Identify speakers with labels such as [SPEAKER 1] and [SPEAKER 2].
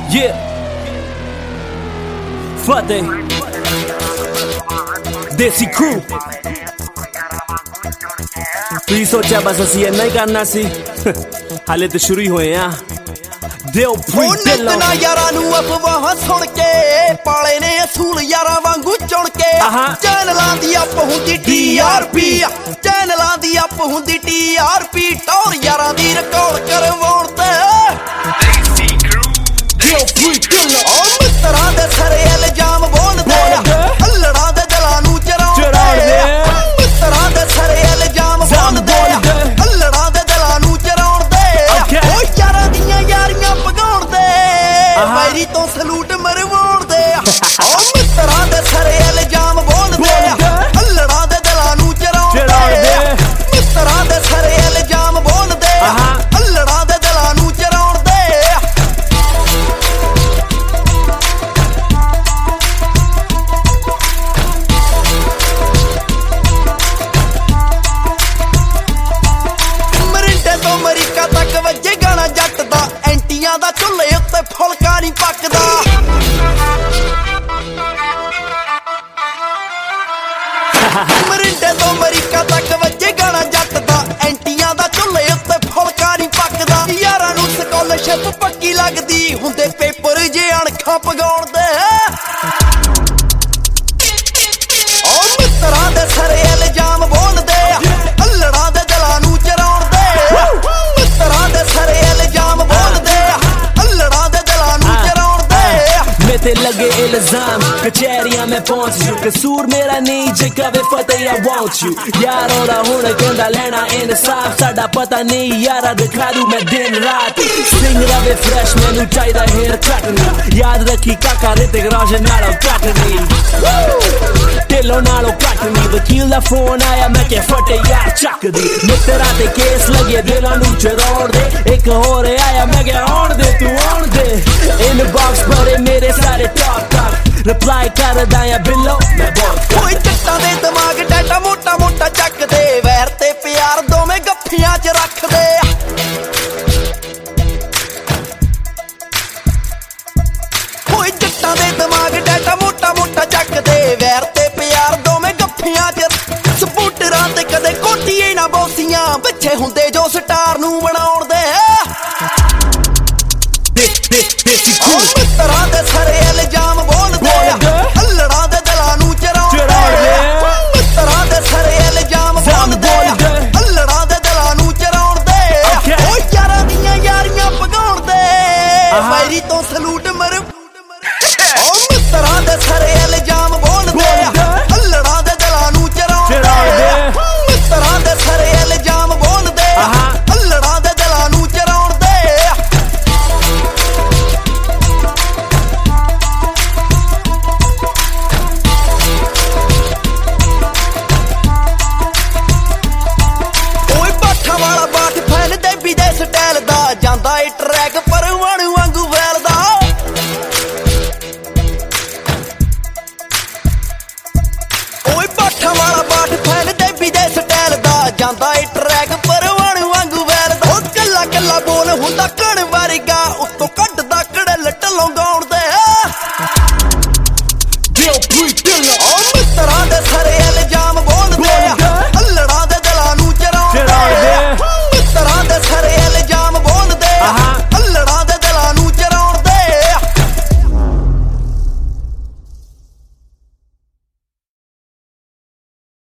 [SPEAKER 1] Yeah, Fateh, Desi Crew. ਤੁਸੀਂ ਸੋਚਿਆ ਬਸ ਅਸੀਂ ਇੰਨਾ ਹੀ ਕਰਨਾ ਸੀ ਹਾਲੇ ਤਾਂ ਸ਼ੁਰੂ ਹੀ ਹੋਏ ਆ ਦਿਓ
[SPEAKER 2] ਨਾ ਯਾਰਾਂ ਨੂੰ ਅਫਵਾਹਾਂ ਸੁਣ ਕੇ ਪਾਲੇ ਨੇ ਅਸੂਲ ਯਾਰਾਂ ਵਾਂਗੂ ਚੁਣ ਕੇ ਚੈਨਲਾਂ ਦੀ ਅੱਪ ਹੁੰਦੀ TRP ਚੈਨਲਾਂ ਦੀ ਅੱਪ ਹੁੰਦੀ TRP ਟੌਰ ਯਾਰਾਂ ਦੀ ਰਿਕਾਰਡ ਕਰਵਾਉਣ ਤੇ ਉਹ ਮਿੱਤਰਾਂ ਦੇ ਸਾਰੇ ਇਲਜ਼ਾਮ ਬੋਲਦੇ ਹੱਲੜਾਂ ਦੇ ਦਿਲਾਂ ਨੂੰ ਚਰਾਉਂਦੇ ਮਿੱਤਰਾਂ ਦੇ ਸਾਰੇ ਇਲਜ਼ਾਮ ਬੋਲਦੇ ਹੱਲੜਾਂ ਦੇ ਦਿਲਾਂ ਨੂੰ ਚਰਾਉਂਦੇ ਉਹ ਯਾਰਾਂ ਦੀਆਂ ਯਾਰੀਆਂ ਭਗਾਉਣਦੇ ਵੈਰੀ ਤੋਂ ਸਲੂਟ ਮਰਵਾਉਣਦੇ ਉਹ ਮਿੱਤਰਾਂ ਦੇ ਸਾਰੇ ਇਲਜ਼ਾਮ ਬੋਲਦੇ ਹੱਲੜਾਂ ਦੇ ਦਿਲਾਂ ਨੂੰ ਚਰਾਉਂਦੇ ਮਿੱਤਰਾਂ ਦੇ ਸਾਰੇ ਇਲਜ਼ਾਮ ਬੋਲਦੇ ਹੱਲੜਾਂ ਦੇ ਦਿਲਾਂ ਨੂੰ ਚਰਾਉਂਦੇ ਅਮਰੀਕਾ ਤੱਕ ਵੱਜੇ ਗਾਣਾ ਜੱਟ ਦਾ ਐਂਟੀਆਂ ਦਾ ਚੁੱਲ੍ਹੇ ਉੱਤੇ ਫੁਲਕਾ ਨਹੀਂ ਪੱਕਦਾ ਮਰਿੰਡੇ ਤੋਂ ਅਮਰੀਕਾ ਤੱਕ ਵੱਜੇ ਗਾਣਾ ਜੱਟ ਦਾ ਐਂਟੀਆਂ ਦਾ ਚੁੱਲ੍ਹੇ ਉੱਤੇ ਫੁਲਕਾ ਨਹੀਂ ਪੱਕਦਾ ਯਾਰਾਂ ਨੂੰ ਸਕਾਲਰਸ਼ਿਪ ਪੱਕੀ ਲੱਗਦੀ ਹੁੰਦੇ ਪੇਪਰ ਜੇ ਅਣਖਾਂ ਪਗਾਉਣ ਦੇ ਉਹ ਮਿੱਤਰਾਂ ਦੇ ਸਾਰੇ ਇਲਜ਼ਾਮ ਬੋਲਦੇ ਹੱਲੜਾਂ ਦੇ ਦਿਲਾਂ ਨੂੰ ਚਰਾਉਣਦੇ ਮਿੱਤਰਾਂ ਦੇ ਸਾਰੇ ਇਲਜ਼ਾਮ ਬੋਲਦੇ ਹੱਲੜਾਂ ਦੇ ਦਿਲਾਂ ਨੂੰ ਚਰਾਉਣਦੇ
[SPEAKER 1] मेरे लगे इल्जाम कचहरियां में पहुंच जू कसूर मेरा नहीं जे कवे फतेह I want you यार होना हुण कहंदा लेना इंसाफ साडा पता नहीं यारा दिखा दूं मैं दिन रात सिंग रवे फ्रेश मैनू चाहिदा हेयर कट नहीं याद रखी काका ऋतिक रोशन नालों कट नहीं ढिल्लों नालों कट नहीं वकील दा फोन आया मैं क्या फतेह यार चक दी मित्तरां ते केस लगे दिलां नू चरोड़ दे एक होर आया मैं क्या आउण दे तू आउण दे इनबॉक्स भरे मेरे सारे टॉप रिप्लाई करदा या बिल्लो मैं बहुत
[SPEAKER 2] कोई जट्टां दे दिमाग डाटा मोटा मोटा चकदे वैर ते प्यार दोवें गफ्फियां च रखदे कोई जट्टां दे दिमाग डाटा मोटा मोटा चकदे वैर ते प्यार दोवें गफ्फियां च सपोर्टरां ते कदे कोठीए ना बोसियां पिछे हुंदे जो स्टार नू बनाउण दे ਮਿੱਤਰਾਂ ਦੇ ਸਾਰੇ ਇਲਜ਼ਾਮ ਬੋਲਦੇ ਹੱਲੜਾਂ ਦੇ ਦਿਲਾਂ ਨੂੰ ਚਰਾਉਂਦੇ ਮਿੱਤਰਾਂ ਦੇ ਸਾਰੇ ਇਲਜ਼ਾਮ ਬੋਲਦੇ ਹੱਲੜਾਂ ਦੇ ਦਿਲਾਂ ਨੂੰ ਚਰਾਉਂਦੇ ਉਹ ਯਾਰਾਂ ਦੀਆਂ ਯਾਰੀਆਂ ਭਗਾਉਣਦੇ ਵੈਰੀ ਤੋਂ ਸਲੂਟ ਮਰ ਉਹ ਮਿੱਤਰਾਂ ਦੇ ਸਾਰੇ ਇਲਜ਼ਾਮ ਬੋਲਦੇ ਹੱਲੜਾਂ ਦੇ ਦਿਲਾਂ ਨੂੰ ਚਰਾਉਂਦੇ ਮਿੱਤਰਾਂ ਦੇ ਸਾਰੇ ਇਲਜ਼ਾਮ ਬੋਲਦੇ ਹੱਲੜਾਂ ਦੇ ਦਿਲਾਂ ਨੂੰ ਚਰਾਉਂਦੇ ਸਟਾਈਲ ਦਾ ਜਾਂਦਾ ਏ ਟਰੈਕ ਪਰਵਾਣੂ ਵਾਂਗੂ ਵੈਲਦਾ ਓਏ ਬਾਠਾਂ ਵਾਲਾ ਬਾਠ ਫੈਨ ਦੇਵੀ ਦੇ ਸਟਾਈਲ ਦਾ ਜਾਂਦਾ ਏ ਟਰੈਕ ਪਰਵਾਣੂ ਵਾਂਗੂ ਵੈਲਦਾ ਉਹ ਕੱਲਾ ਕੱਲਾ ਬੋਲ ਹੁੰਦਾ ਕਣ ਵਰਗਾ ਉੱਤੋਂ